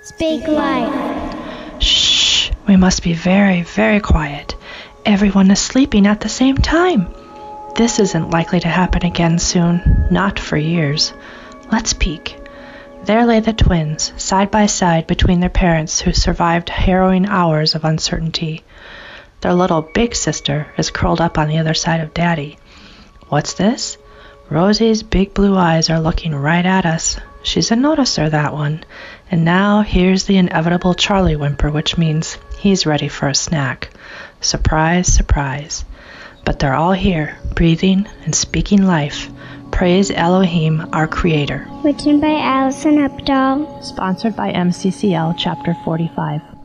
Speak life. Shh! We must be very, very quiet. Everyone is sleeping at the same time. This isn't likely to happen again soon, not for years. Let's peek. There lay the twins, side by side between their parents who survived harrowing hours of uncertainty. Their little big sister is curled up on the other side of Daddy. What's this? Rosie's big blue eyes are looking right at us. She's a noticer, that one. And now here's the inevitable Charlie whimper, which means he's ready for a snack. Surprise, surprise. But they're all here, breathing and speaking life. Praise Elohim, our Creator. Written by Allison Updahl. Sponsored by MCCL Chapter 45.